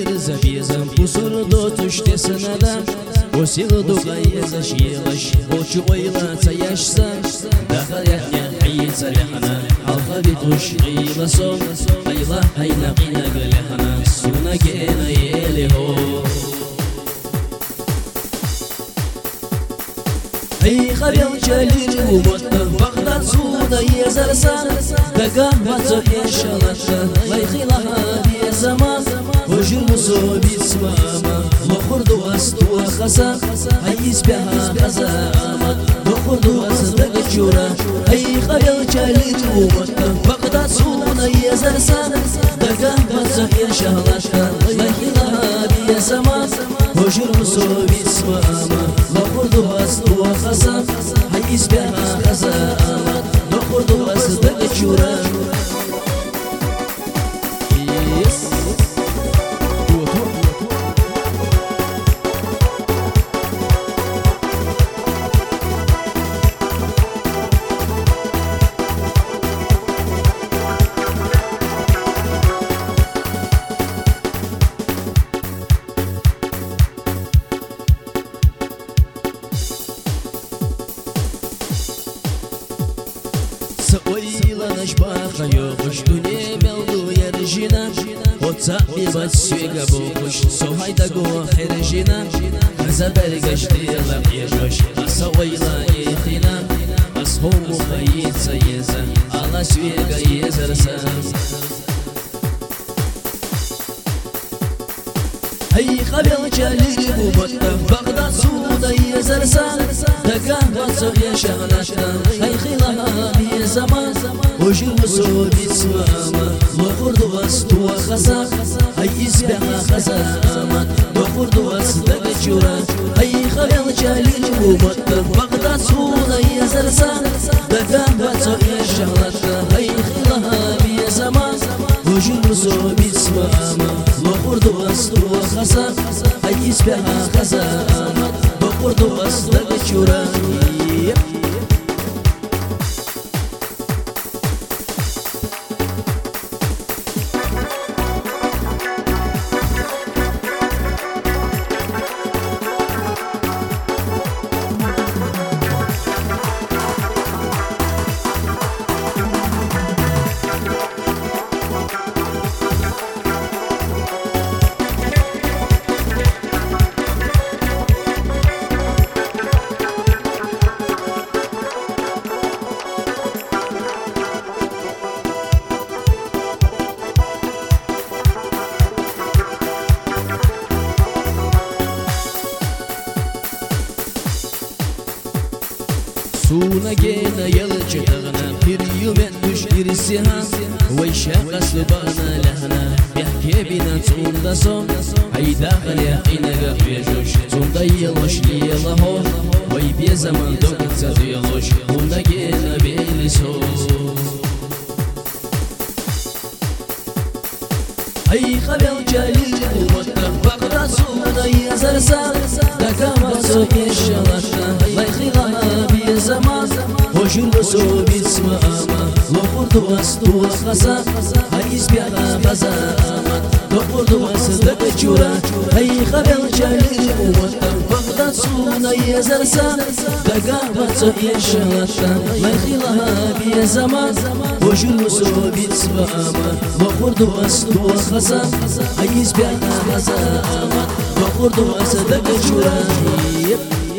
жирза безам пусурдо туштесынадам осилду гайза шилаш очу ойлаца яшса дахарятня айца лехана алфавит ушиласом айла айна қина галехана суна гена елехо ای خبیل چلیل ومتن بغداد سودا یزرسان دگاه باتو یشالتن لیخیلها بی زمان وجر مصوبیت سماما لخوردو استو خسا ایز بها خزاما لخوردو استگ جورا ای خبیل چلیل ومتن بغداد سودا یزرسان دگاه باتو یشالتن لیخیلها بی زمان وجر مصوبیت سماما لخوردو استو خسا ایز بها خزاما لخوردو استگ جورا Саоила нашбаха йогуш дуне мелду яржина Отца биват свега богуш сохайда го хержина Казабергаш дела ежош Саоила ихина Асхому хаица еза Ала свега езарса Ай хабел чалили буматта Багдад суда езарсан Дагах бацах яшагнашта Ай хилаха бие zaman Ojur musobit swama Lokhurdu astu khasa Ay isbaha khazamat Lokhurdu asbag jura Ay khabel jalil umatta Bагдad sуда езарсан Dagah bацах yaşagnaşta Ay khilaha bie zaman Ojur musobit swama Lokhurdu astu khasa Ay isbaha khazamat Lokhurdu asbag jura Suna gena yalçı ağına bir yümen düşür sihan Vay şakas bana lahana Behke bina tsunda son Ay dakhal yaqina gafejoş Tsunda yaloş liyalahu Vay bir zaman dokutsa duyaloş Bunda gena beli so Ay khabel jalil umatta Baqda suda yazarsan Dakamatso yeşalatna Lay khilaha bir zaman Hojur musobit smama Lokhurdu astu khasa Hayis biha khazamat Lokhurdu asdak jura Ay khabel jalil umatta Baqda suda yazarsan Dakamatso yeşalatna Lay khilaha bir zaman Hojur musobit smama Lokhurdu astu khasa Hayis biha khazamat Lokhurdu asdak jura